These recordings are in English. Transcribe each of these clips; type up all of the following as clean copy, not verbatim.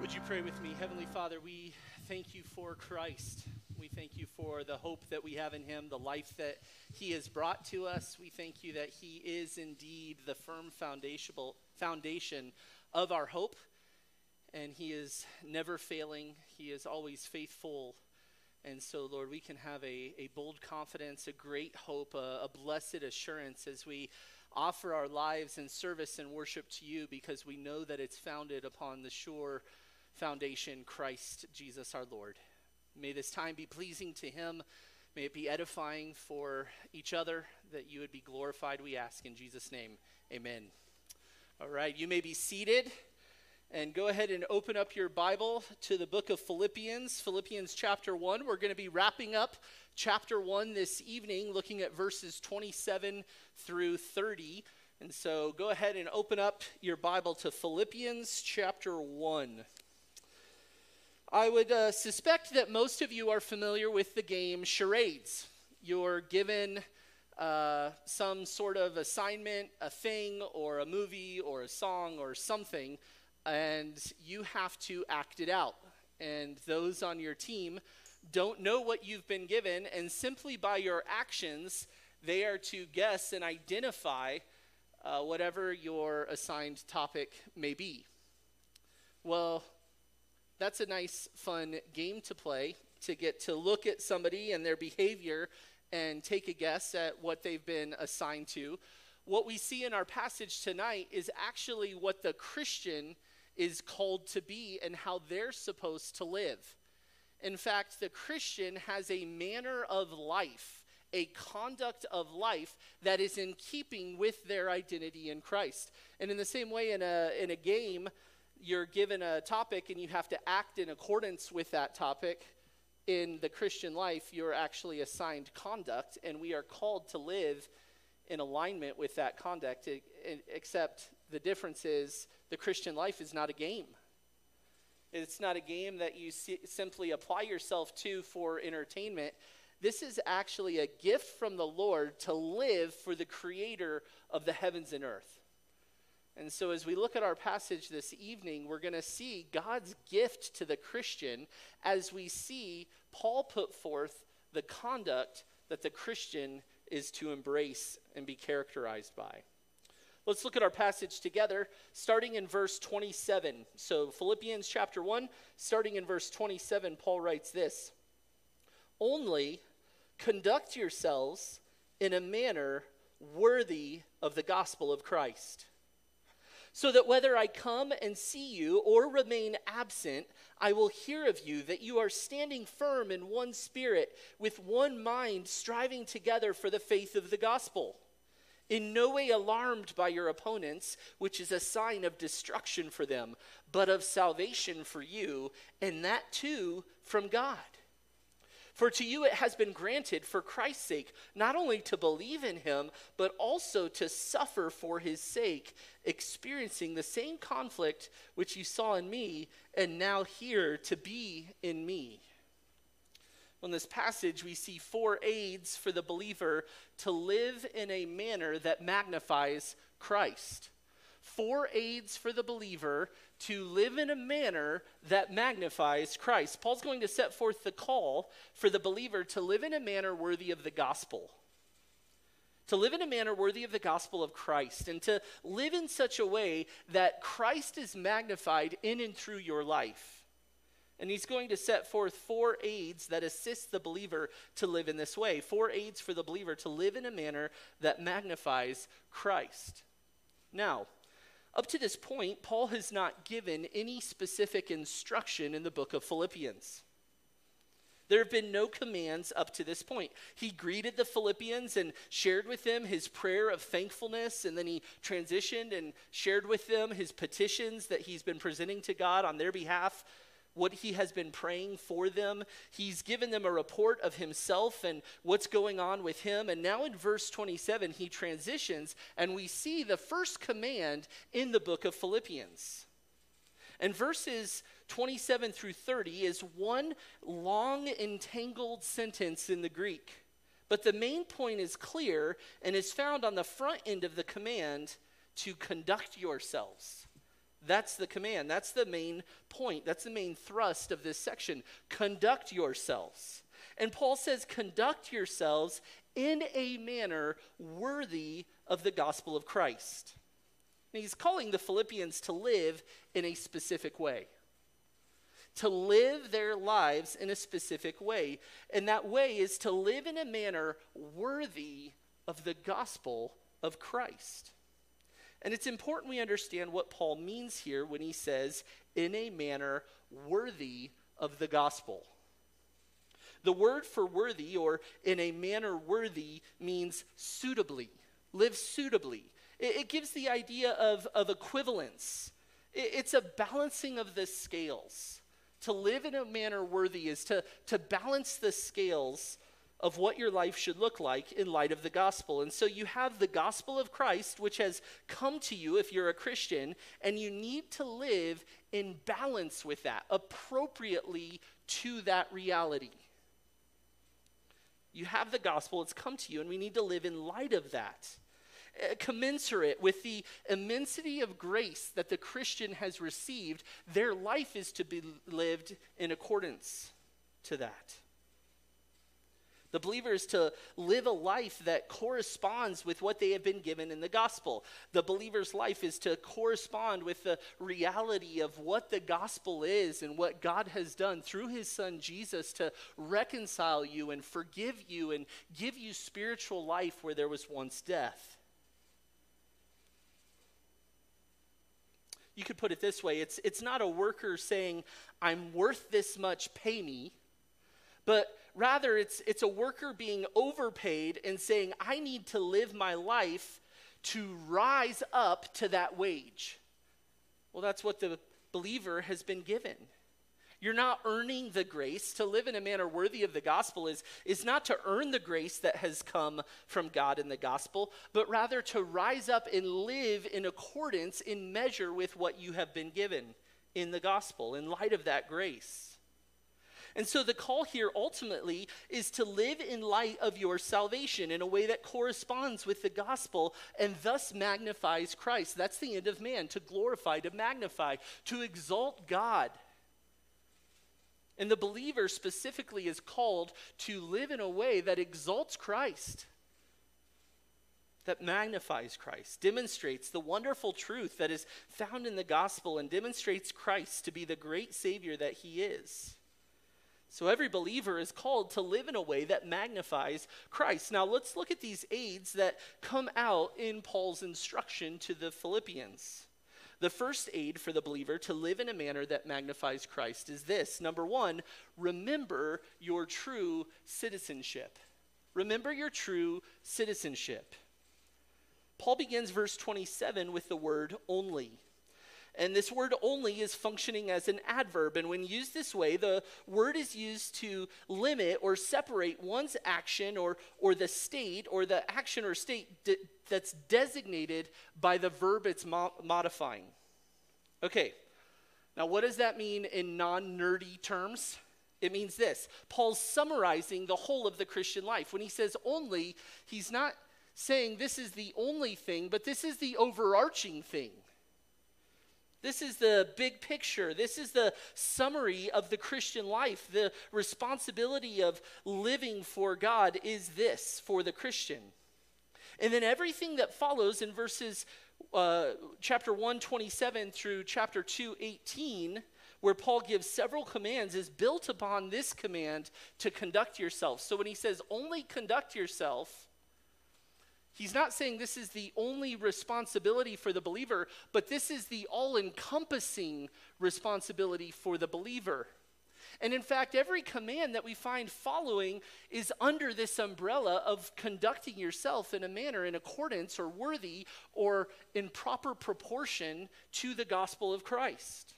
Would you pray with me? Heavenly Father, we thank you for Christ. We thank you for the hope that we have in him, the life that he has brought to us. We thank you that he is indeed the firm foundation of our hope, and he is never failing. He is always faithful. And so, Lord, we can have a bold confidence, a great hope, a blessed assurance as we offer our lives in service and worship to you, because we know that it's founded upon the sure foundation, Christ Jesus our Lord. May this time be pleasing to him. May it be edifying for each other, that you would be glorified, we ask in Jesus' name. Amen. All right, you may be seated. And go ahead and open up your Bible to the book of Philippians, Philippians chapter 1. We're going to be wrapping up chapter 1 this evening, looking at verses 27 through 30. And so go ahead and open up your Bible to Philippians chapter 1. I would suspect that most of you are familiar with the game charades. You're given some sort of assignment, a thing, or a movie, or a song, or something, and you have to act it out. And those on your team don't know what you've been given, and simply by your actions, they are to guess and identify whatever your assigned topic may be. Well, that's a nice, fun game to play, to get to look at somebody and their behavior and take a guess at what they've been assigned to. What we see in our passage tonight is actually what the Christian is called to be and how they're supposed to live. In fact, the Christian has a manner of life, a conduct of life that is in keeping with their identity in Christ. And in the same way, in a game, you're given a topic and you have to act in accordance with that topic. In the Christian life, you're actually assigned conduct, and we are called to live in alignment with that conduct, except the difference is the Christian life is not a game. It's not a game that you simply apply yourself to for entertainment. This is actually a gift from the Lord to live for the Creator of the heavens and earth. And so as we look at our passage this evening, we're going to see God's gift to the Christian as we see Paul put forth the conduct that the Christian is to embrace and be characterized by. Let's look at our passage together, starting in verse 27. So Philippians chapter 1, starting in verse 27, Paul writes this: "Only conduct yourselves in a manner worthy of the gospel of Christ, so that whether I come and see you or remain absent, I will hear of you that you are standing firm in one spirit, with one mind, striving together for the faith of the gospel, in no way alarmed by your opponents, which is a sign of destruction for them, but of salvation for you, and that too from God. For to you it has been granted for Christ's sake, not only to believe in him, but also to suffer for his sake, experiencing the same conflict which you saw in me, and now hear to be in me." In this passage, we see 4 aids for the believer to live in a manner that magnifies Christ. 4 aids for the believer to live in a manner that magnifies Christ. Paul's going to set forth the call for the believer to live in a manner worthy of the gospel. To live in a manner worthy of the gospel of Christ, and to live in such a way that Christ is magnified in and through your life. And he's going to set forth 4 aids that assist the believer to live in this way. 4 aids for the believer to live in a manner that magnifies Christ. Now, up to this point, Paul has not given any specific instruction in the book of Philippians. There have been no commands up to this point. He greeted the Philippians and shared with them his prayer of thankfulness, and then he transitioned and shared with them his petitions that he's been presenting to God on their behalf, what he has been praying for them. He's given them a report of himself and what's going on with him. And now in verse 27, he transitions, and we see the first command in the book of Philippians. And verses 27 through 30 is one long, entangled sentence in the Greek. But the main point is clear and is found on the front end of the command to conduct yourselves. That's the command. That's the main point. That's the main thrust of this section. Conduct yourselves. And Paul says, conduct yourselves in a manner worthy of the gospel of Christ. And he's calling the Philippians to live in a specific way. To live their lives in a specific way. And that way is to live in a manner worthy of the gospel of Christ. And it's important we understand what Paul means here when he says, in a manner worthy of the gospel. The word for worthy, or in a manner worthy, means suitably. Live suitably. It gives the idea of equivalence. It's a balancing of the scales. To live in a manner worthy is to balance the scales of what your life should look like in light of the gospel. And so you have the gospel of Christ, which has come to you if you're a Christian, and you need to live in balance with that, appropriately to that reality. You have the gospel, it's come to you, and we need to live in light of that. Commensurate with the immensity of grace that the Christian has received, their life is to be lived in accordance to that. The believer is to live a life that corresponds with what they have been given in the gospel. The believer's life is to correspond with the reality of what the gospel is and what God has done through his son Jesus to reconcile you and forgive you and give you spiritual life where there was once death. You could put it this way, it's not a worker saying, I'm worth this much, pay me, but rather it's a worker being overpaid and saying, I need to live my life to rise up to that wage. Well, that's what the believer has been given. You're not earning the grace. To live in a manner worthy of the gospel is not to earn the grace that has come from God in the gospel, but rather to rise up and live in accordance, in measure with what you have been given in the gospel, in light of that grace. And so the call here ultimately is to live in light of your salvation in a way that corresponds with the gospel and thus magnifies Christ. That's the end of man, to glorify, to magnify, to exalt God. And the believer specifically is called to live in a way that exalts Christ, that magnifies Christ, demonstrates the wonderful truth that is found in the gospel and demonstrates Christ to be the great Savior that he is. So every believer is called to live in a way that magnifies Christ. Now let's look at these aids that come out in Paul's instruction to the Philippians. The first aid for the believer to live in a manner that magnifies Christ is this. Number one, remember your true citizenship. Remember your true citizenship. Paul begins verse 27 with the word only. And this word only is functioning as an adverb. And when used this way, the word is used to limit or separate one's action or the state or the action or state that's designated by the verb it's modifying. Okay, now what does that mean in non-nerdy terms? It means this. Paul's summarizing the whole of the Christian life. When he says only, he's not saying this is the only thing, but this is the overarching thing. This is the big picture. This is the summary of the Christian life. The responsibility of living for God is this for the Christian. And then everything that follows in verses chapter 1:27 through chapter 2:18, where Paul gives several commands, is built upon this command to conduct yourself. So when he says only conduct yourself, he's not saying this is the only responsibility for the believer, but this is the all-encompassing responsibility for the believer. And in fact, every command that we find following is under this umbrella of conducting yourself in a manner in accordance or worthy or in proper proportion to the gospel of Christ.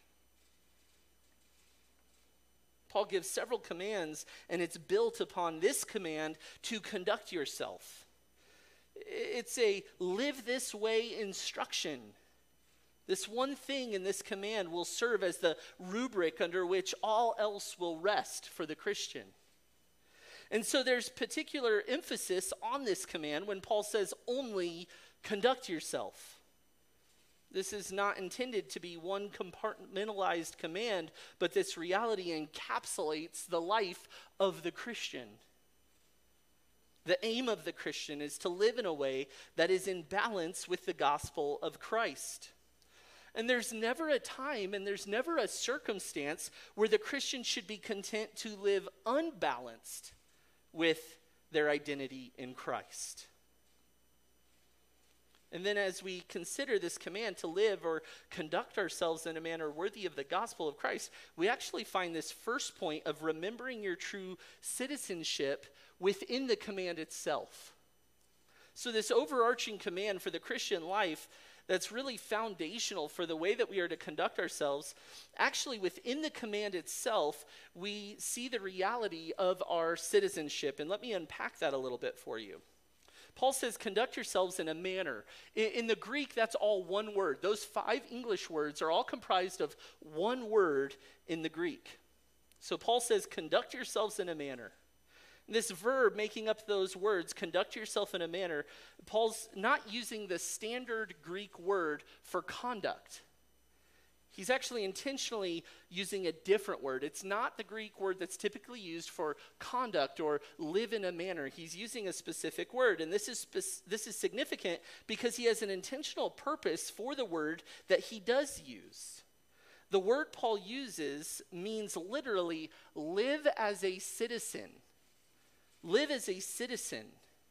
Paul gives several commands, and it's built upon this command to conduct yourself. It's a live this way instruction. This one thing in this command will serve as the rubric under which all else will rest for the Christian. And so there's particular emphasis on this command when Paul says only conduct yourself. This is not intended to be one compartmentalized command, but this reality encapsulates the life of the Christian. The aim of the Christian is to live in a way that is in balance with the gospel of Christ. And there's never a time and there's never a circumstance where the Christian should be content to live unbalanced with their identity in Christ. And then as we consider this command to live or conduct ourselves in a manner worthy of the gospel of Christ, we actually find this first point of remembering your true citizenship within the command itself. So this overarching command for the Christian life that's really foundational for the way that we are to conduct ourselves, actually within the command itself, we see the reality of our citizenship. And let me unpack that a little bit for you. Paul says, conduct yourselves in a manner. In the Greek, that's all one word. Those 5 English words are all comprised of one word in the Greek. So Paul says, conduct yourselves in a manner. This verb making up those words, conduct yourself in a manner, Paul's not using the standard Greek word for conduct. He's actually intentionally using a different word. It's not the Greek word that's typically used for conduct or live in a manner. He's using a specific word, and this is significant because he has an intentional purpose for the word that he does use. The word Paul uses means literally live as a citizen. Live as a citizen.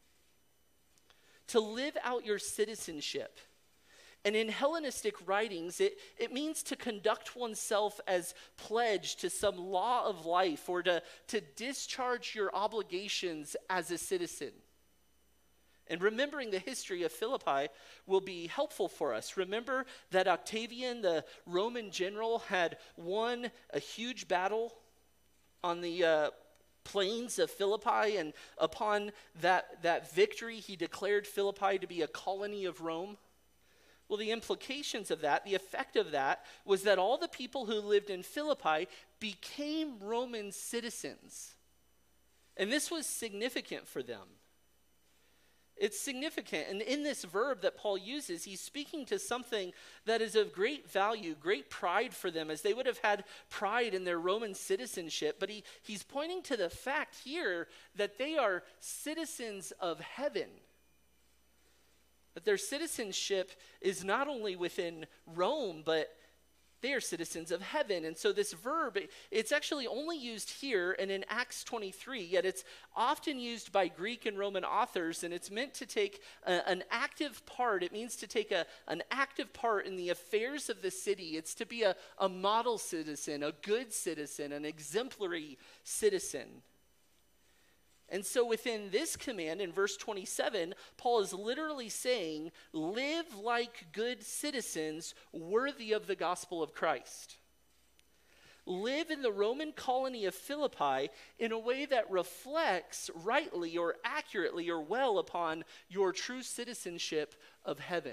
To live out your citizenship. And in Hellenistic writings, it means to conduct oneself as pledged to some law of life or to discharge your obligations as a citizen. And remembering the history of Philippi will be helpful for us. Remember that Octavian, the Roman general, had won a huge battle on the plains of Philippi, and upon that victory, he declared Philippi to be a colony of Rome. Well, the implications of that, the effect of that, was that all the people who lived in Philippi became Roman citizens. And this was significant for them. It's significant. And in this verb that Paul uses, he's speaking to something that is of great value, great pride for them, as they would have had pride in their Roman citizenship. But he's pointing to the fact here that they are citizens of heaven. That their citizenship is not only within Rome, but they are citizens of heaven. And so this verb, it's actually only used here and in Acts 23, yet it's often used by Greek and Roman authors, and it's meant to take an active part. It means to take an active part in the affairs of the city. It's to be a model citizen, a good citizen, an exemplary citizen. And so within this command in verse 27, Paul is literally saying, live like good citizens worthy of the gospel of Christ. Live in the Roman colony of Philippi in a way that reflects rightly or accurately or well upon your true citizenship of heaven.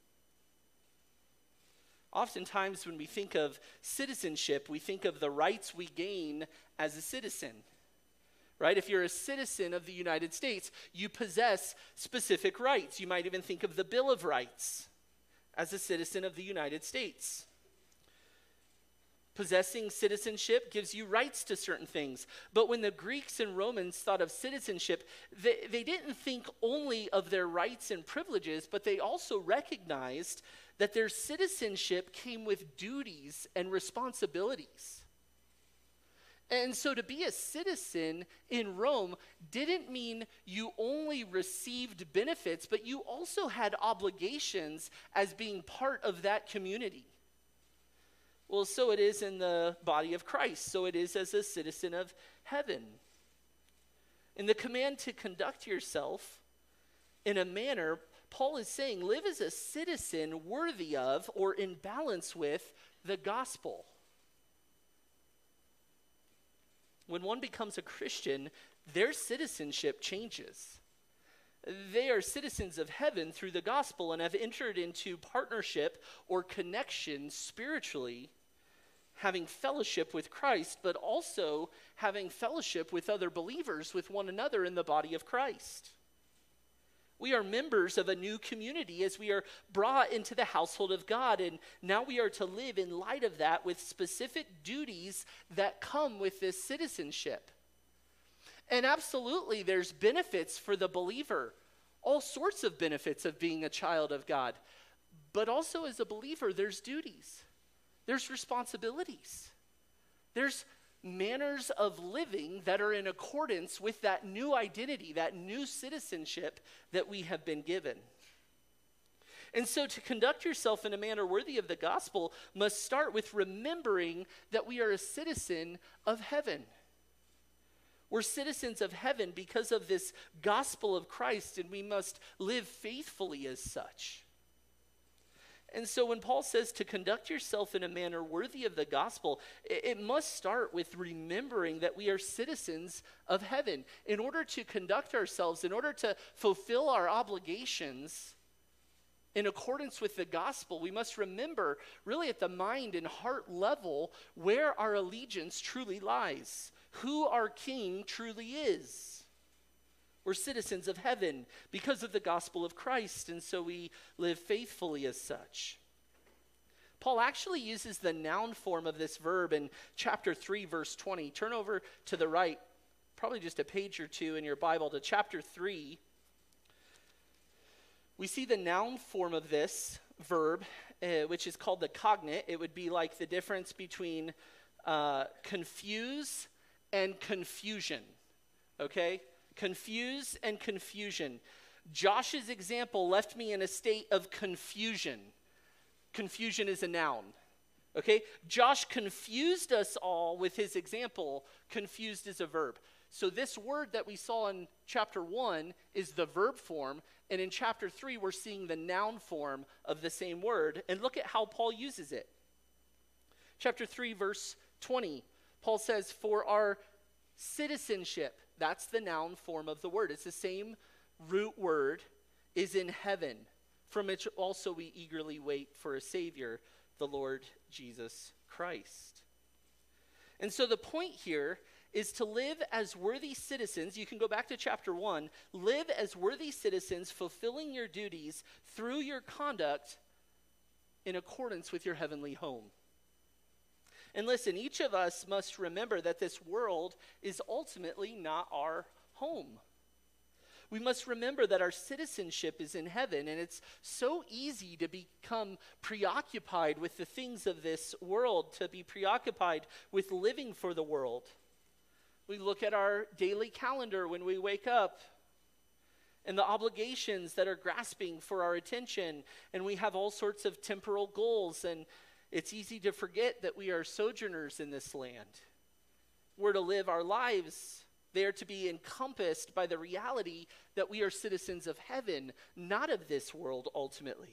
Oftentimes when we think of citizenship, we think of the rights we gain as a citizen. Right? If you're a citizen of the United States, you possess specific rights. You might even think of the Bill of Rights as a citizen of the United States. Possessing citizenship gives you rights to certain things. But when the Greeks and Romans thought of citizenship, they didn't think only of their rights and privileges, but they also recognized that their citizenship came with duties and responsibilities. And so to be a citizen in Rome didn't mean you only received benefits, but you also had obligations as being part of that community. Well, so it is in the body of Christ. So it is as a citizen of heaven. In the command to conduct yourself in a manner, Paul is saying, live as a citizen worthy of or in balance with the gospel. When one becomes a Christian, their citizenship changes. They are citizens of heaven through the gospel and have entered into partnership or connection spiritually, having fellowship with Christ, but also having fellowship with other believers, with one another in the body of Christ. We are members of a new community as we are brought into the household of God, and now we are to live in light of that with specific duties that come with this citizenship. And absolutely, there's benefits for the believer, all sorts of benefits of being a child of God. But also as a believer, there's duties, there's responsibilities, there's manners of living that are in accordance with that new identity, that new citizenship that we have been given. And so to conduct yourself in a manner worthy of the gospel must start with remembering that we are a citizen of heaven. We're citizens of heaven because of this gospel of Christ, and we must live faithfully as such. And so when Paul says to conduct yourself in a manner worthy of the gospel, it must start with remembering that we are citizens of heaven. In order to conduct ourselves, in order to fulfill our obligations in accordance with the gospel, we must remember really at the mind and heart level where our allegiance truly lies, who our King truly is. We're citizens of heaven because of the gospel of Christ, and so we live faithfully as such. Paul actually uses the noun form of this verb in chapter 3, verse 20. Turn over to the right, probably just a page or two in your Bible, to chapter 3. We see the noun form of this verb, which is called the cognate. It would be like the difference between confuse and confusion, okay? Confuse and confusion. Josh's example left me in a state of confusion. Confusion is a noun, okay? Josh confused us all with his example. Confused is a verb. So this word that we saw in chapter 1 is the verb form, and in chapter 3 we're seeing the noun form of the same word, and look at how Paul uses it. Chapter 3, verse 20, Paul says, for our citizenship, that's the noun form of the word. It's the same root word, is in heaven, from which also we eagerly wait for a Savior, the Lord Jesus Christ. And so the point here is to live as worthy citizens. You can go back to chapter 1. Live as worthy citizens, fulfilling your duties through your conduct in accordance with your heavenly home. And listen, each of us must remember that this world is ultimately not our home. We must remember that our citizenship is in heaven, and it's so easy to become preoccupied with the things of this world, to be preoccupied with living for the world. We look at our daily calendar when we wake up, and the obligations that are grasping for our attention, and we have all sorts of temporal goals, and it's easy to forget that we are sojourners in this land. We're to live our lives. They are to be encompassed by the reality that we are citizens of heaven, not of this world ultimately.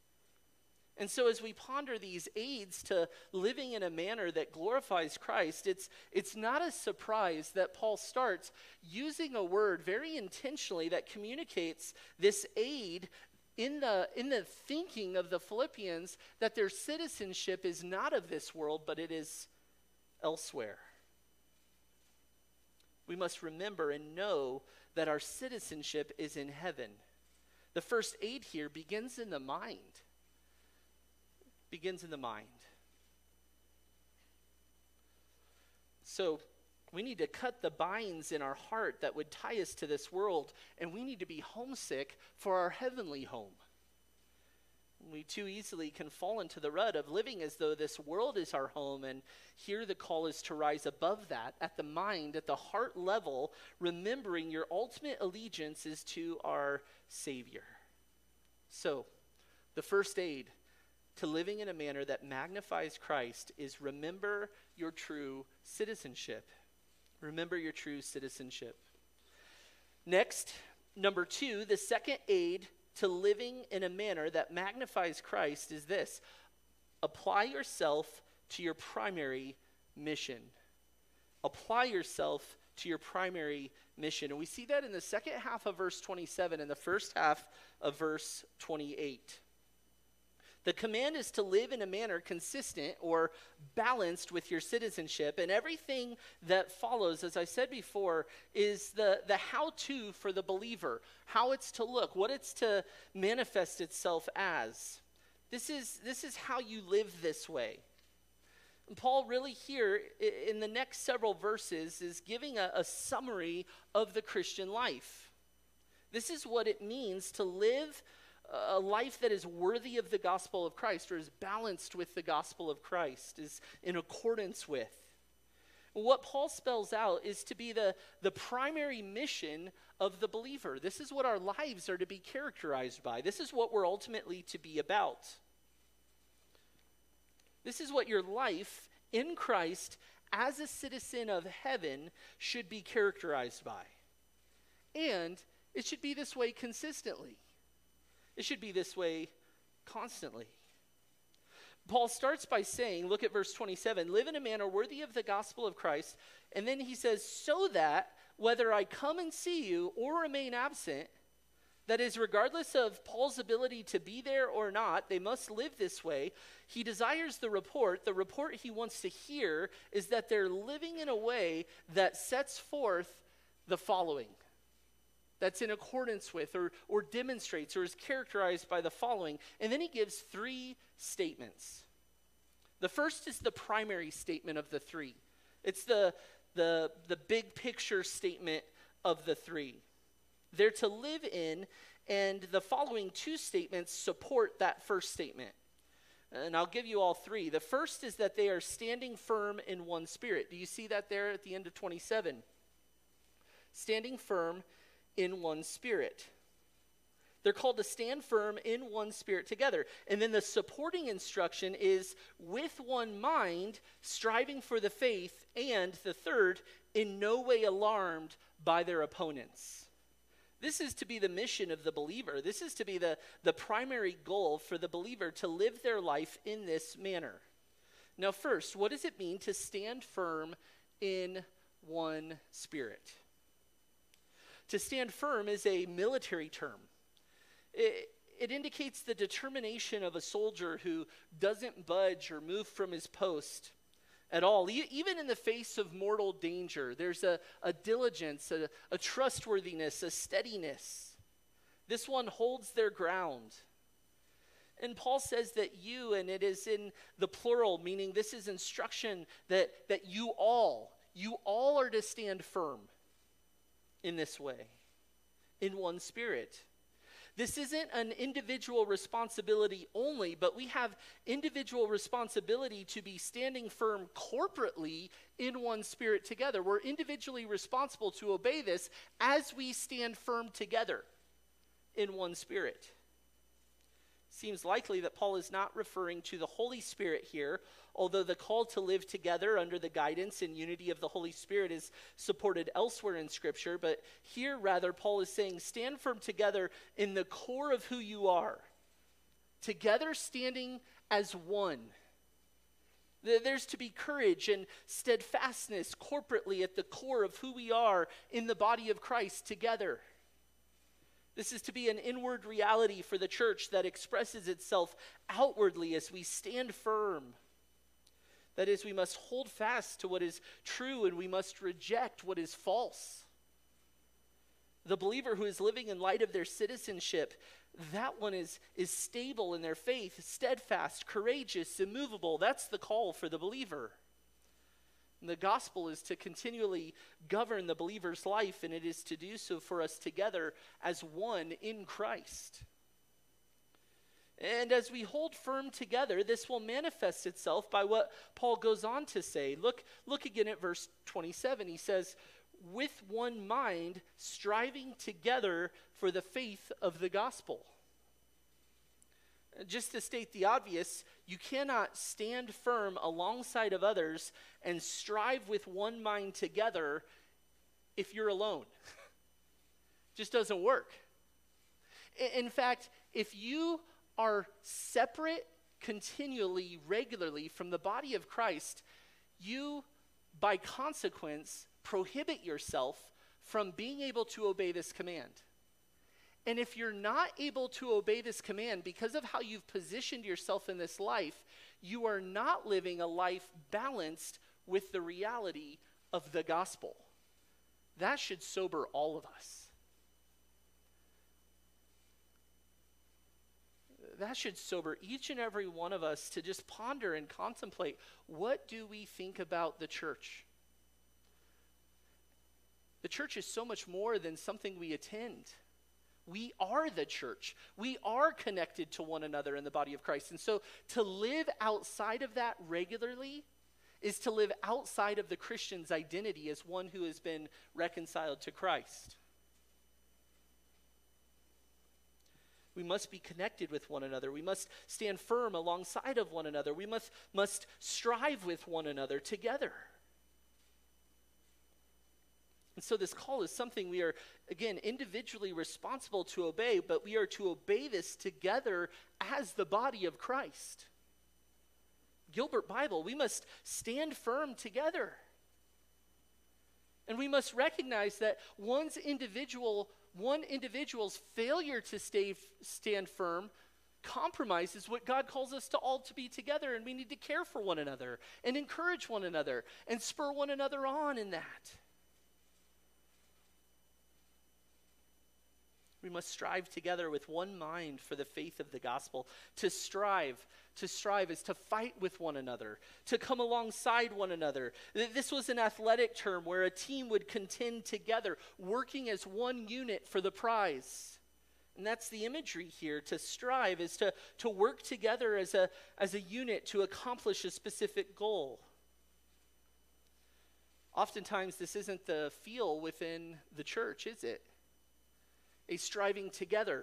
And so as we ponder these aids to living in a manner that glorifies Christ, it's not a surprise that Paul starts using a word very intentionally that communicates this aid in the thinking of the Philippians, that their citizenship is not of this world, but it is elsewhere. We must remember and know that our citizenship is in heaven. The first aid here begins in the mind. Begins in the mind. So we need to cut the binds in our heart that would tie us to this world, and we need to be homesick for our heavenly home. We too easily can fall into the rut of living as though this world is our home, and here the call is to rise above that at the mind, at the heart level, remembering your ultimate allegiance is to our Savior. So, the first aid to living in a manner that magnifies Christ is remember your true citizenship. Remember your true citizenship. Next, number 2, the second aid to living in a manner that magnifies Christ is this: apply yourself to your primary mission. Apply yourself to your primary mission. And we see that in the second half of verse 27 and the first half of verse 28. The command is to live in a manner consistent or balanced with your citizenship, and everything that follows, as I said before, is the how-to for the believer, how it's to look, what it's to manifest itself as. This is how you live this way. And Paul really here, in the next several verses, is giving a summary of the Christian life. This is what it means to live a life that is worthy of the gospel of Christ, or is balanced with the gospel of Christ, is in accordance with. What Paul spells out is to be the primary mission of the believer. This is what our lives are to be characterized by. This is what we're ultimately to be about. This is what your life in Christ as a citizen of heaven should be characterized by. And it should be this way consistently. It should be this way constantly. Paul starts by saying, look at verse 27, live in a manner worthy of the gospel of Christ. And then he says, so that whether I come and see you or remain absent, that is, regardless of Paul's ability to be there or not, they must live this way. He desires the report he wants to hear is that they're living in a way that sets forth the following. That's in accordance with or demonstrates or is characterized by the following. And then he gives three statements. The first is the primary statement of the three. It's the big picture statement of the three. They're to live in, and the following two statements support that first statement. And I'll give you all three. The first is that they are standing firm in one spirit. Do you see that there at the end of 27? Standing firm in one spirit. They're called to stand firm in one spirit together. And then the supporting instruction is with one mind, striving for the faith, and the third, in no way alarmed by their opponents. This is to be the mission of the believer. This is to be the primary goal for the believer, to live their life in this manner. Now first, what does it mean to stand firm in one spirit? To stand firm is a military term. It indicates the determination of a soldier who doesn't budge or move from his post at all. Even in the face of mortal danger, there's a diligence, a trustworthiness, a steadiness. This one holds their ground. And Paul says that you, and it is in the plural, meaning this is instruction that you all are to stand firm in this way, in one spirit. This isn't an individual responsibility only, but we have individual responsibility to be standing firm corporately in one spirit together. We're individually responsible to obey this as we stand firm together in one spirit. Seems likely that Paul is not referring to the Holy Spirit here, although the call to live together under the guidance and unity of the Holy Spirit is supported elsewhere in Scripture. But here, rather, Paul is saying, stand firm together in the core of who you are. Together, standing as one. There's to be courage and steadfastness corporately at the core of who we are in the body of Christ together. This is to be an inward reality for the church that expresses itself outwardly as we stand firm. That is, we must hold fast to what is true and we must reject what is false. The believer who is living in light of their citizenship, that one is stable in their faith, steadfast, courageous, immovable. That's the call for the believer. And the gospel is to continually govern the believer's life, and it is to do so for us together as one in Christ. And as we hold firm together, this will manifest itself by what Paul goes on to say. Look again at verse 27. He says, with one mind, striving together for the faith of the gospel. Just to state the obvious, you cannot stand firm alongside of others and strive with one mind together if you're alone. Just doesn't work. In fact, if you are separate continually, regularly from the body of Christ, you, by consequence, prohibit yourself from being able to obey this command. And if you're not able to obey this command because of how you've positioned yourself in this life, you are not living a life balanced with the reality of the gospel. That should sober all of us. That should sober each and every one of us to just ponder and contemplate, what do we think about the church? The church is so much more than something we attend. We are the church. We are connected to one another in the body of Christ. And so to live outside of that regularly is to live outside of the Christian's identity as one who has been reconciled to Christ. We must be connected with one another. We must stand firm alongside of one another. We must strive with one another together. And so this call is something we are, again, individually responsible to obey, but we are to obey this together as the body of Christ. Gilbert Bible, we must stand firm together. And we must recognize that one individual's failure to stand firm compromises what God calls us to all to be together, and we need to care for one another and encourage one another and spur one another on in that. We must strive together with one mind for the faith of the gospel. To strive is to fight with one another, to come alongside one another. This was an athletic term where a team would contend together, working as one unit for the prize. And that's the imagery here. To strive is to work together as a unit to accomplish a specific goal. Oftentimes, this isn't the feel within the church, is it? A striving together.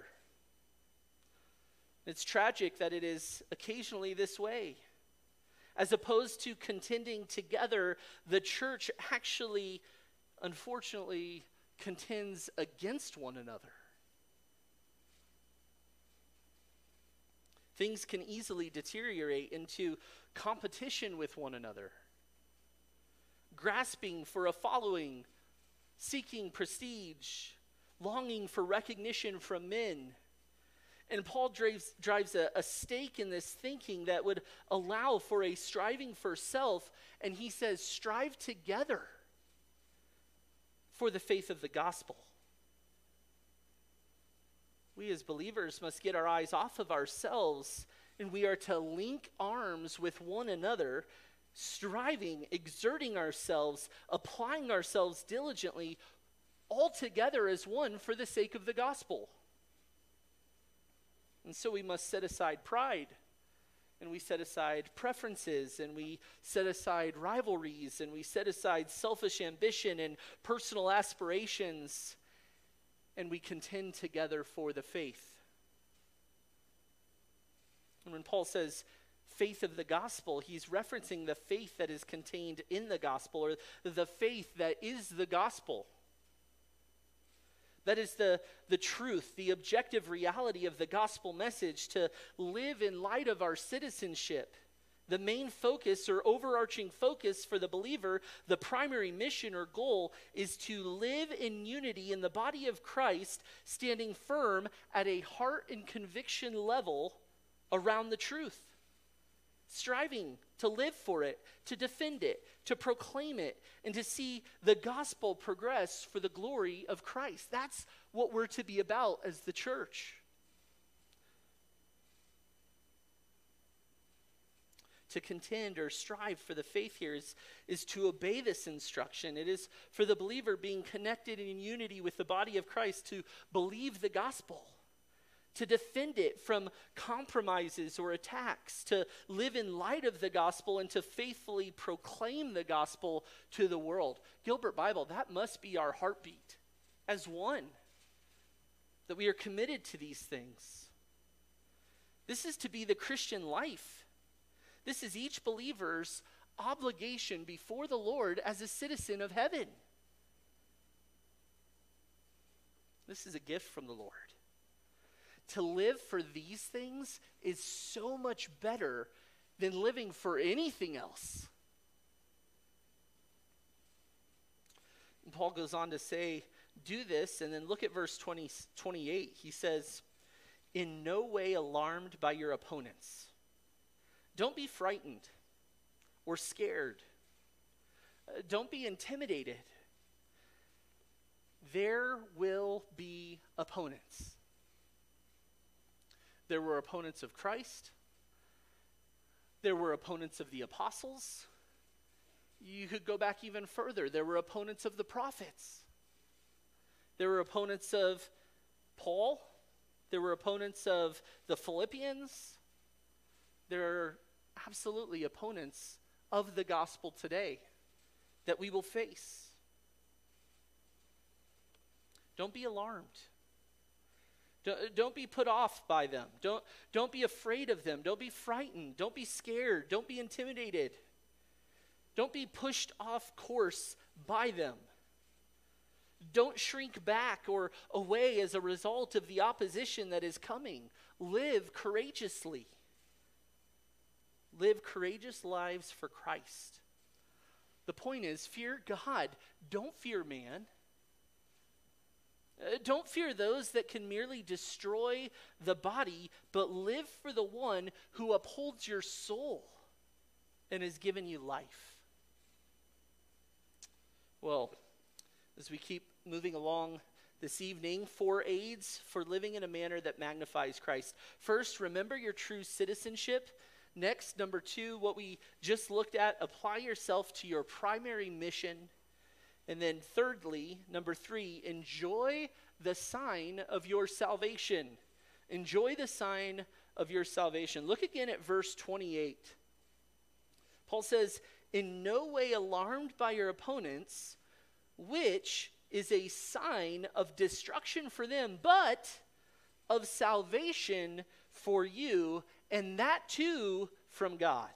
It's tragic that it is occasionally this way. As opposed to contending together, the church actually, unfortunately, contends against one another. Things can easily deteriorate into competition with one another, grasping for a following, seeking prestige, longing for recognition from men. And Paul drives a stake in this thinking that would allow for a striving for self, and he says, strive together for the faith of the gospel. We as believers must get our eyes off of ourselves, and we are to link arms with one another, striving, exerting ourselves, applying ourselves diligently, all together as one for the sake of the gospel. And so we must set aside pride, and we set aside preferences, and we set aside rivalries, and we set aside selfish ambition and personal aspirations, and we contend together for the faith. And when Paul says faith of the gospel, he's referencing the faith that is contained in the gospel, or the faith that is the gospel. That is the truth, the objective reality of the gospel message, to live in light of our citizenship. The main focus or overarching focus for the believer, the primary mission or goal, is to live in unity in the body of Christ, standing firm at a heart and conviction level around the truth. Striving to live for it, to defend it, to proclaim it, and to see the gospel progress for the glory of Christ. That's what we're to be about as the church. To contend or strive for the faith here is to obey this instruction. It is for the believer being connected in unity with the body of Christ to believe the gospel, to defend it from compromises or attacks, to live in light of the gospel, and to faithfully proclaim the gospel to the world. Gilbert Bible, that must be our heartbeat as one, that we are committed to these things. This is to be the Christian life. This is each believer's obligation before the Lord as a citizen of heaven. This is a gift from the Lord. To live for these things is so much better than living for anything else. And Paul goes on to say, Do this, and then look at verse 28. He says, in no way alarmed by your opponents. Don't be frightened or scared. Don't be intimidated. There will be opponents. There were opponents of Christ. There were opponents of the apostles. You could go back even further. There were opponents of the prophets. There were opponents of Paul. There were opponents of the Philippians. There are absolutely opponents of the gospel today that we will face. Don't be alarmed. Don't be put off by them. Don't be afraid of them. Don't be frightened. Don't be scared. Don't be intimidated. Don't be pushed off course by them. Don't shrink back or away as a result of the opposition that is coming. Live courageously. Live courageous lives for Christ. The point is, fear God. Don't fear man. Don't fear those that can merely destroy the body, but live for the one who upholds your soul and has given you life. Well, as we keep moving along this evening, 4 aids for living in a manner that magnifies Christ. First, remember your true citizenship. Next, number 2, what we just looked at, apply yourself to your primary mission. And then thirdly, number 3, enjoy the sign of your salvation. Enjoy the sign of your salvation. Look again at verse 28. Paul says, in no way alarmed by your opponents, which is a sign of destruction for them, but of salvation for you, and that too from God.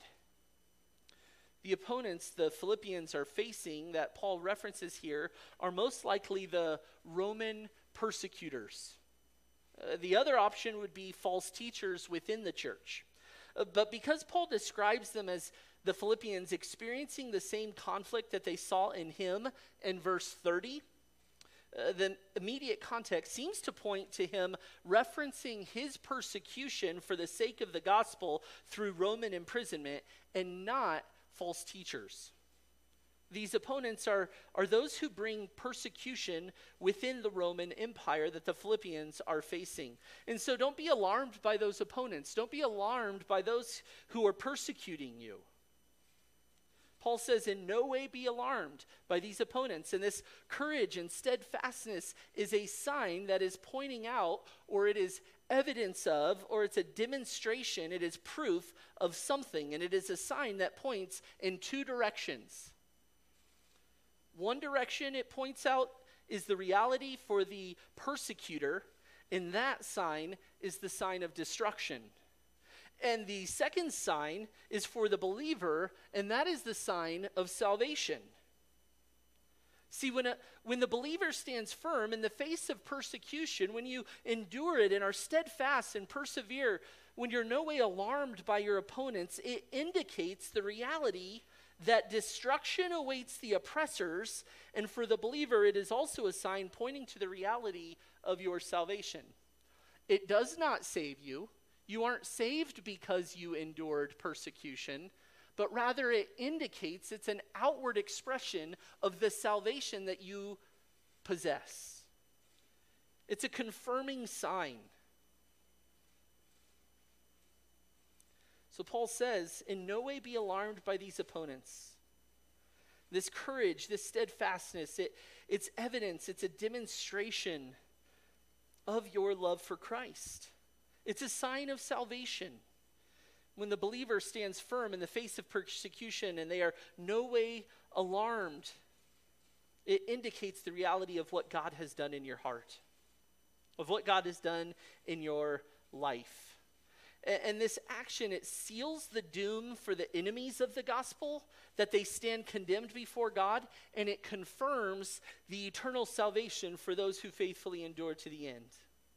The opponents the Philippians are facing that Paul references here are most likely the Roman persecutors. The other option would be false teachers within the church. But because Paul describes them as the Philippians experiencing the same conflict that they saw in him in verse 30, the immediate context seems to point to him referencing his persecution for the sake of the gospel through Roman imprisonment and not false teachers. These opponents are those who bring persecution within the Roman Empire that the Philippians are facing. And so don't be alarmed by those opponents. Don't be alarmed by those who are persecuting you. Paul says, in no way be alarmed by these opponents. And this courage and steadfastness is a sign that is pointing out, or it is evidence of, or it's a demonstration, it is proof of something. And it is a sign that points in 2 directions. One direction it points out is the reality for the persecutor, and that sign is the sign of destruction. And the second sign is for the believer, and that is the sign of salvation. See, when the believer stands firm in the face of persecution, when you endure it and are steadfast and persevere, when you're no way alarmed by your opponents, it indicates the reality that destruction awaits the oppressors, and for the believer, it is also a sign pointing to the reality of your salvation. It does not save you. You aren't saved because you endured persecution, but rather it indicates it's an outward expression of the salvation that you possess. It's a confirming sign. So Paul says, in no way be alarmed by these opponents. This courage, this steadfastness, it's evidence, it's a demonstration of your love for Christ. It's a sign of salvation. When the believer stands firm in the face of persecution and they are no way alarmed, it indicates the reality of what God has done in your heart, of what God has done in your life. And this action, it seals the doom for the enemies of the gospel, that they stand condemned before God, and it confirms the eternal salvation for those who faithfully endure to the end.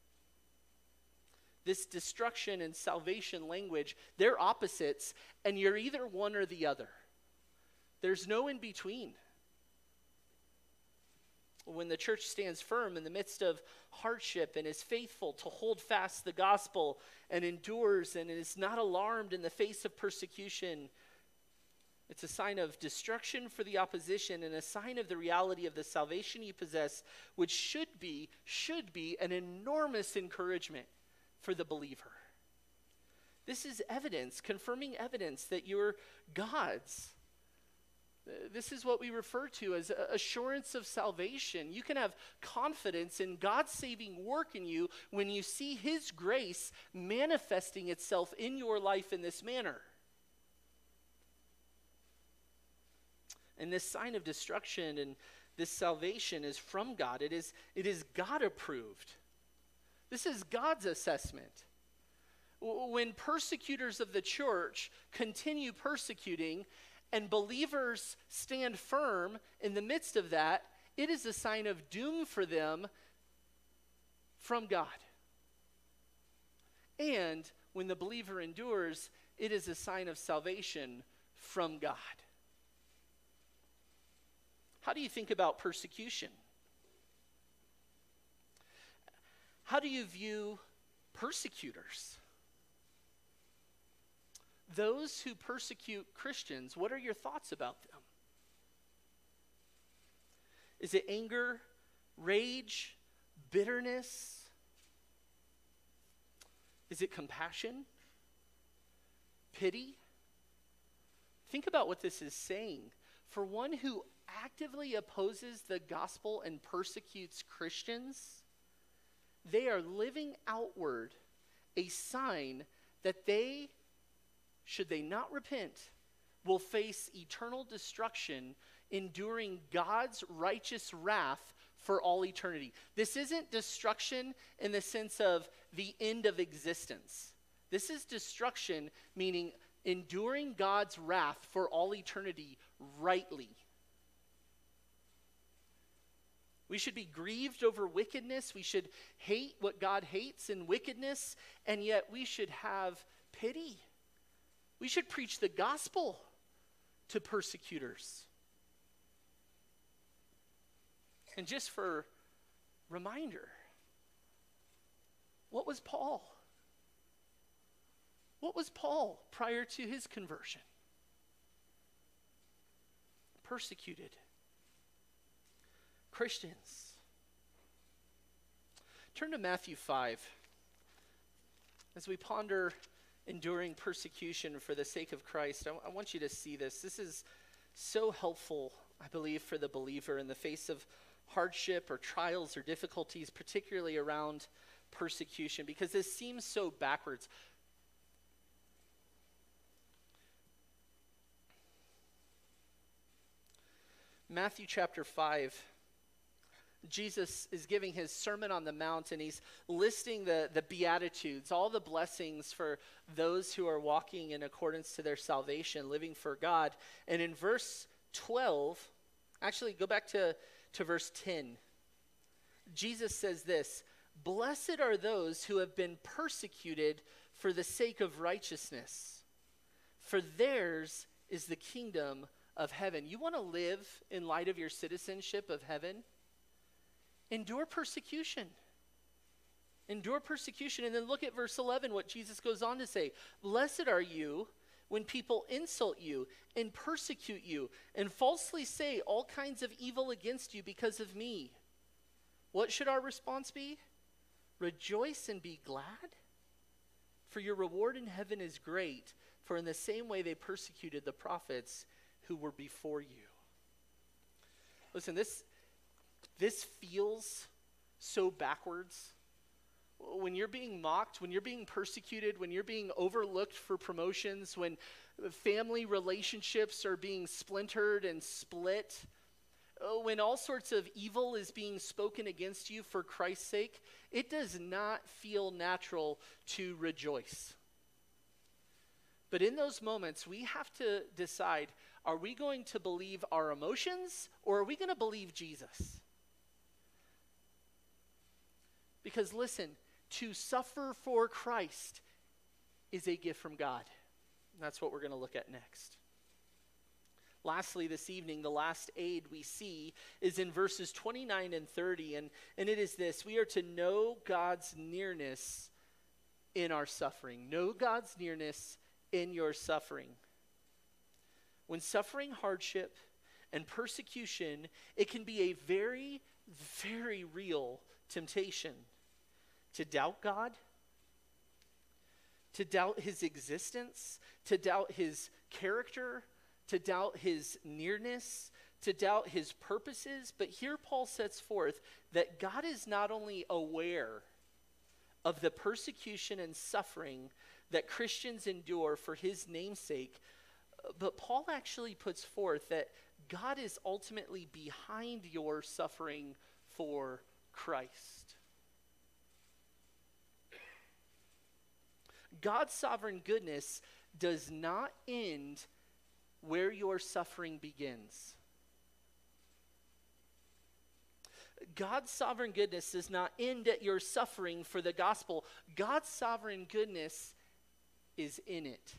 This destruction and salvation language, they're opposites, and you're either one or the other. There's no in between. When the church stands firm in the midst of hardship and is faithful to hold fast the gospel and endures and is not alarmed in the face of persecution, it's a sign of destruction for the opposition and a sign of the reality of the salvation you possess, which should be an enormous encouragement for the believer. This is evidence, confirming evidence that you're God's. This is what we refer to as assurance of salvation. You can have confidence in God's saving work in you when you see his grace manifesting itself in your life in this manner. And this sign of destruction and this salvation is from God. It is God approved. This is God's assessment. When persecutors of the church continue persecuting and believers stand firm in the midst of that, it is a sign of doom for them from God. And when the believer endures, it is a sign of salvation from God. How do you think about persecution? How do you view persecutors? Those who persecute Christians, what are your thoughts about them? Is it anger, rage, bitterness? Is it compassion? Pity? Think about what this is saying. For one who actively opposes the gospel and persecutes Christians, they are living outward a sign that they, should they not repent, will face eternal destruction, enduring God's righteous wrath for all eternity. This isn't destruction in the sense of the end of existence. This is destruction, meaning enduring God's wrath for all eternity rightly. We should be grieved over wickedness. We should hate what God hates in wickedness, and yet we should have pity. We should preach the gospel to persecutors. And just for reminder, what was Paul? What was Paul prior to his conversion? Persecuted Christians. Turn to Matthew 5 as we ponder enduring persecution for the sake of Christ. I want you to see this. This is so helpful, I believe, for the believer in the face of hardship or trials or difficulties, particularly around persecution, because this seems so backwards. Matthew chapter 5, Jesus is giving his Sermon on the Mount, and he's listing the Beatitudes, all the blessings for those who are walking in accordance to their salvation, living for God. And in verse 12, actually go back to verse 10. Jesus says this, "Blessed are those who have been persecuted for the sake of righteousness, for theirs is the kingdom of heaven." You want to live in light of your citizenship of heaven? Endure persecution. Endure persecution. And then look at verse 11, what Jesus goes on to say. "Blessed are you when people insult you and persecute you and falsely say all kinds of evil against you because of me." What should our response be? "Rejoice and be glad, for your reward in heaven is great, for in the same way they persecuted the prophets who were before you." Listen, this feels so backwards. When you're being mocked, when you're being persecuted, when you're being overlooked for promotions, when family relationships are being splintered and split, when all sorts of evil is being spoken against you for Christ's sake, it does not feel natural to rejoice. But in those moments, we have to decide, are we going to believe our emotions or are we going to believe Jesus? Because listen, to suffer for Christ is a gift from God. And that's what we're going to look at next. Lastly, this evening, the last aid we see is in verses 29 and 30, and it is this: we are to know God's nearness in our suffering. Know God's nearness in your suffering. When suffering hardship and persecution, it can be a very, very real temptation to doubt God, to doubt his existence, to doubt his character, to doubt his nearness, to doubt his purposes. But here Paul sets forth that God is not only aware of the persecution and suffering that Christians endure for his namesake, but Paul actually puts forth that God is ultimately behind your suffering for Christ. God's sovereign goodness does not end where your suffering begins. God's sovereign goodness does not end at your suffering for the gospel. God's sovereign goodness is in it.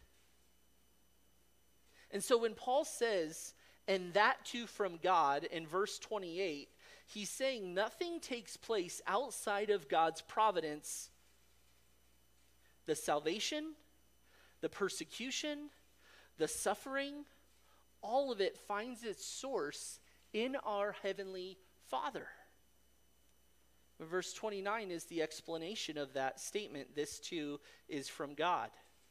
And so when Paul says, "and that too from God," in verse 28, he's saying nothing takes place outside of God's providence. The salvation, the persecution, the suffering, all of it finds its source in our Heavenly Father. Verse 29 is the explanation of that statement. This too is from God.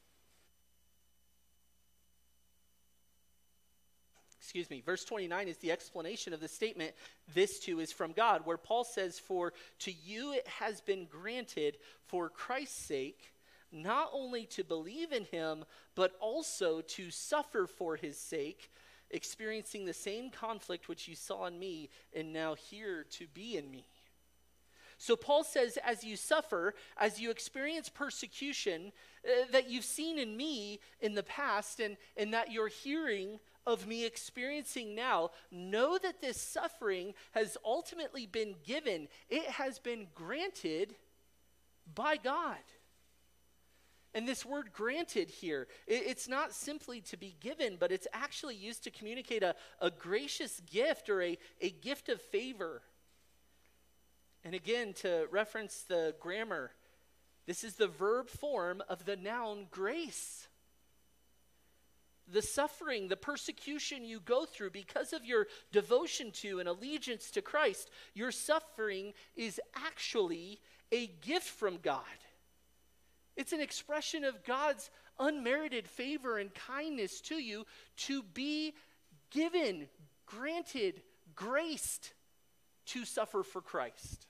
Verse 29 is the explanation of the statement, "This too is from God," where Paul says, "For to you it has been granted for Christ's sake, not only to believe in him, but also to suffer for his sake, experiencing the same conflict which you saw in me, and now here to be in me." So Paul says, as you suffer, as you experience persecution that you've seen in me in the past, and that you're hearing of me experiencing now, know that this suffering has ultimately been given. It has been granted by God. And this word "granted" here, it's not simply to be given, but it's actually used to communicate a gracious gift or a gift of favor. And again, to reference the grammar, this is the verb form of the noun grace. The suffering, the persecution you go through because of your devotion to and allegiance to Christ, your suffering is actually a gift from God. It's an expression of God's unmerited favor and kindness to you to be given, granted, graced to suffer for Christ.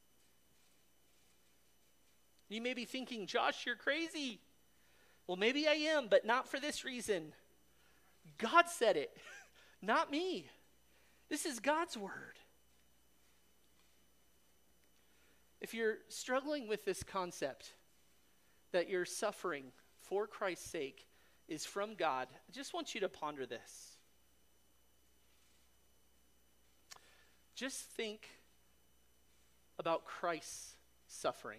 You may be thinking, "Josh, you're crazy." Well, maybe I am, but not for this reason. God said it, not me. This is God's word. If you're struggling with this concept that your suffering for Christ's sake is from God, I just want you to ponder this. Just think about Christ's suffering.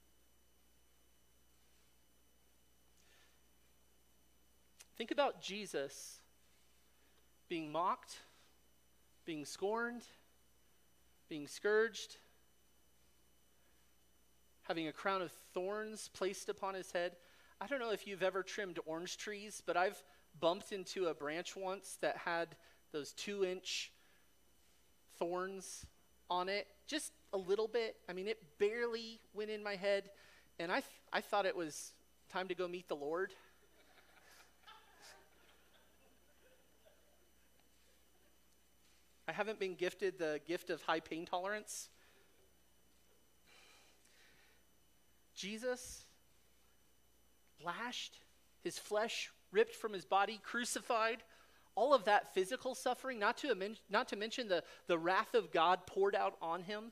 Think about Jesus being mocked, being scorned, being scourged, having a crown of thorns placed upon his head. I don't know if you've ever trimmed orange trees, but I've bumped into a branch once that had those 2-inch thorns on it, just a little bit. I mean, it barely went in my head, and I thought it was time to go meet the Lord. I haven't been gifted the gift of high pain tolerance. Jesus lashed, his flesh ripped from his body, crucified, all of that physical suffering, not to mention the wrath of God poured out on him.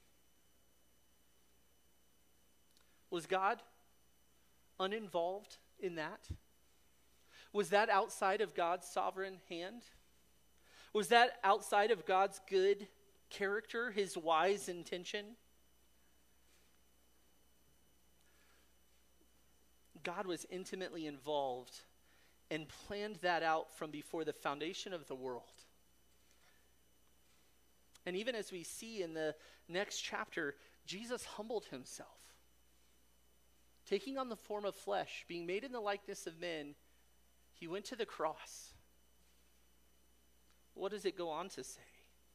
Was God uninvolved in that? Was that outside of God's sovereign hand? Was that outside of God's good character, his wise intention? God was intimately involved and planned that out from before the foundation of the world. And even as we see in the next chapter, Jesus humbled himself, taking on the form of flesh, being made in the likeness of men. He went to the cross. What does it go on to say?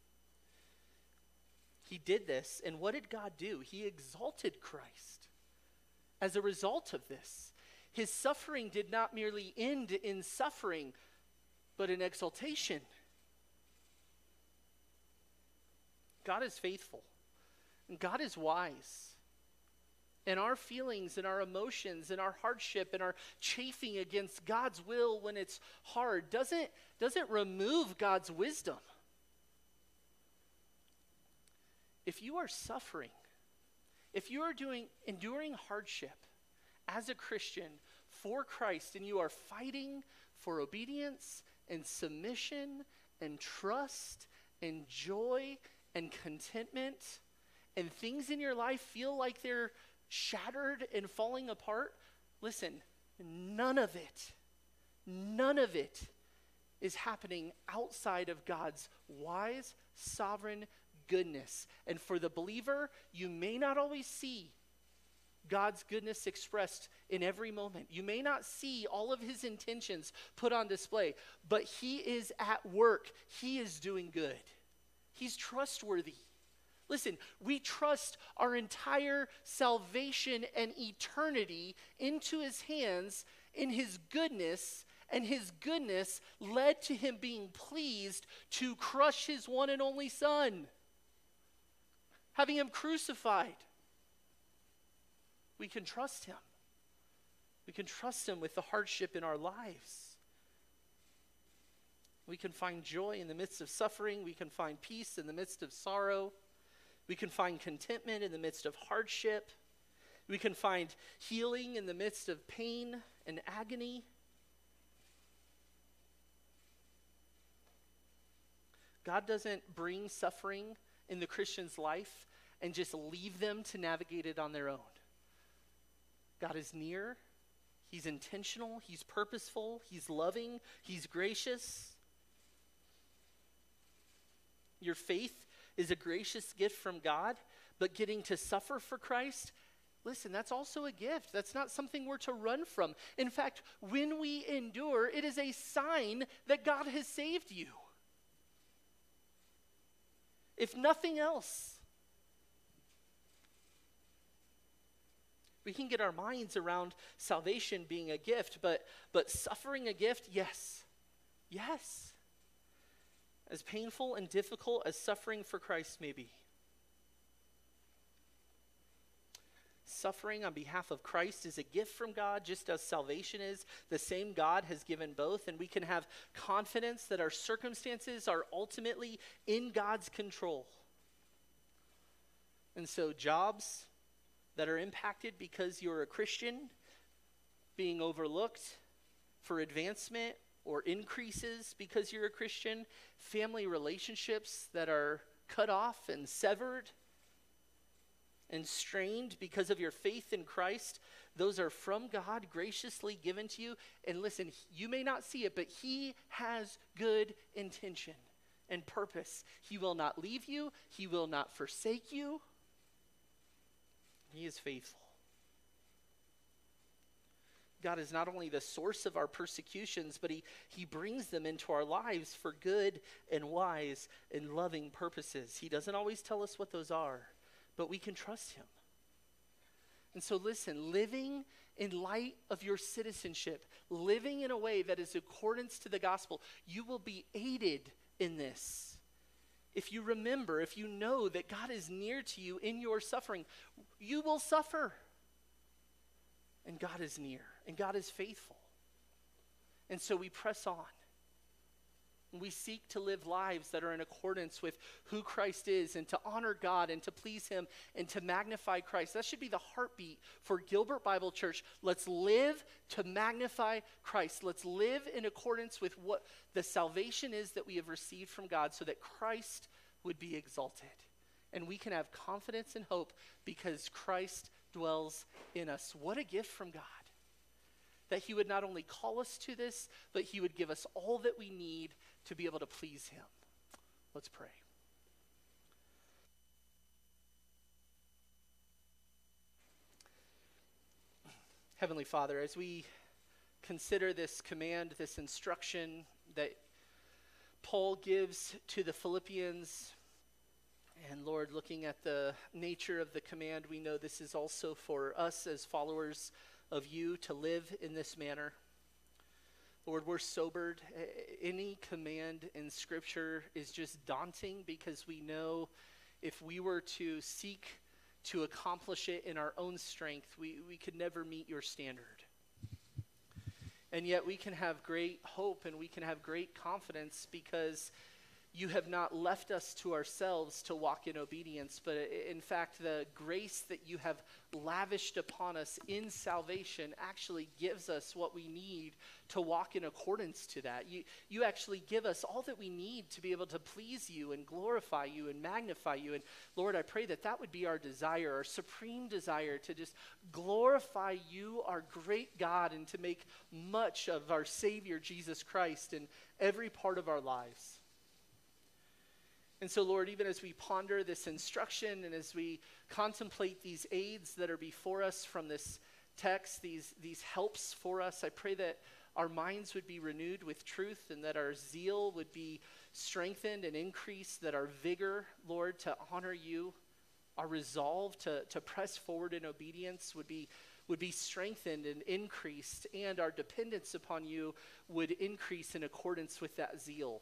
He did this, and what did God do? He exalted Christ. As a result of this, his suffering did not merely end in suffering, but in exaltation. God is faithful, and God is wise. And our feelings and our emotions and our hardship and our chafing against God's will when it's hard doesn't remove God's wisdom. If you are suffering, if you are enduring hardship as a Christian for Christ, and you are fighting for obedience and submission and trust and joy and contentment, and things in your life feel like they're shattered and falling apart, listen, none of it is happening outside of God's wise, sovereign goodness. And for the believer, you may not always see God's goodness expressed in every moment. You may not see all of his intentions put on display, but he is at work. He is doing good. He's trustworthy. Listen, we trust our entire salvation and eternity into his hands in his goodness, and his goodness led to him being pleased to crush his one and only Son, having him crucified. We can trust him. We can trust him with the hardship in our lives. We can find joy in the midst of suffering. We can find peace in the midst of sorrow. We can find contentment in the midst of hardship. We can find healing in the midst of pain and agony. God doesn't bring suffering in the Christian's life and just leave them to navigate it on their own. God is near. He's intentional. He's purposeful. He's loving. He's gracious. Your faith is a gracious gift from God, but getting to suffer for Christ, listen, that's also a gift. That's not something we're to run from. In fact, when we endure, it is a sign that God has saved you. If nothing else, we can get our minds around salvation being a gift, but suffering a gift, yes. Yes. As painful and difficult as suffering for Christ may be. Suffering on behalf of Christ is a gift from God, just as salvation is. The same God has given both, and we can have confidence that our circumstances are ultimately in God's control. And so jobs that are impacted because you're a Christian, being overlooked for advancement or increases because you're a Christian, family relationships that are cut off and severed and strained because of your faith in Christ, those are from God, graciously given to you. And listen, you may not see it, but he has good intention and purpose. He will not leave you. He will not forsake you. He is faithful. God is not only the source of our persecutions, but he brings them into our lives for good and wise and loving purposes. He doesn't always tell us what those are, but we can trust him. And so listen, living in light of your citizenship, living in a way that is accordance to the gospel, you will be aided in this. If you remember, if you know that God is near to you in your suffering, you will suffer. And God is near, and God is faithful. And so we press on. And we seek to live lives that are in accordance with who Christ is, and to honor God and to please him and to magnify Christ. That should be the heartbeat for Gilbert Bible Church. Let's live to magnify Christ. Let's live in accordance with what the salvation is that we have received from God, so that Christ would be exalted. And we can have confidence and hope because Christ dwells in us. What a gift from God. that he would not only call us to this, but he would give us all that we need to be able to please him. Let's pray. Heavenly Father, as we consider this command, this instruction that Paul gives to the Philippians, and Lord, looking at the nature of the command, we know this is also for us as followers of you to live in this manner. Lord, we're sobered. Any command in Scripture is just daunting because we know if we were to seek to accomplish it in our own strength, we could never meet your standard. And yet we can have great hope and we can have great confidence because you have not left us to ourselves to walk in obedience, but in fact, the grace that you have lavished upon us in salvation actually gives us what we need to walk in accordance to that. You actually give us all that we need to be able to please you and glorify you and magnify you. And Lord, I pray that that would be our desire, our supreme desire, to just glorify you, our great God, and to make much of our Savior, Jesus Christ, in every part of our lives. And so, Lord, even as we ponder this instruction and as we contemplate these aids that are before us from this text, these helps for us, I pray that our minds would be renewed with truth and that our zeal would be strengthened and increased, that our vigor, Lord, to honor you, our resolve to press forward in obedience would be strengthened and increased, and our dependence upon you would increase in accordance with that zeal,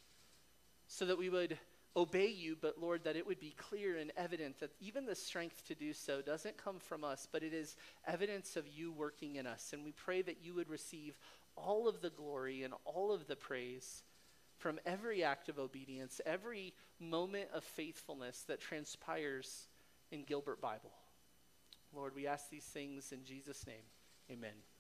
so that we would obey you, but Lord, that it would be clear and evident that even the strength to do so doesn't come from us, but it is evidence of you working in us. And we pray that you would receive all of the glory and all of the praise from every act of obedience, every moment of faithfulness that transpires in Gilbert Bible. Lord, we ask these things in Jesus' name. Amen.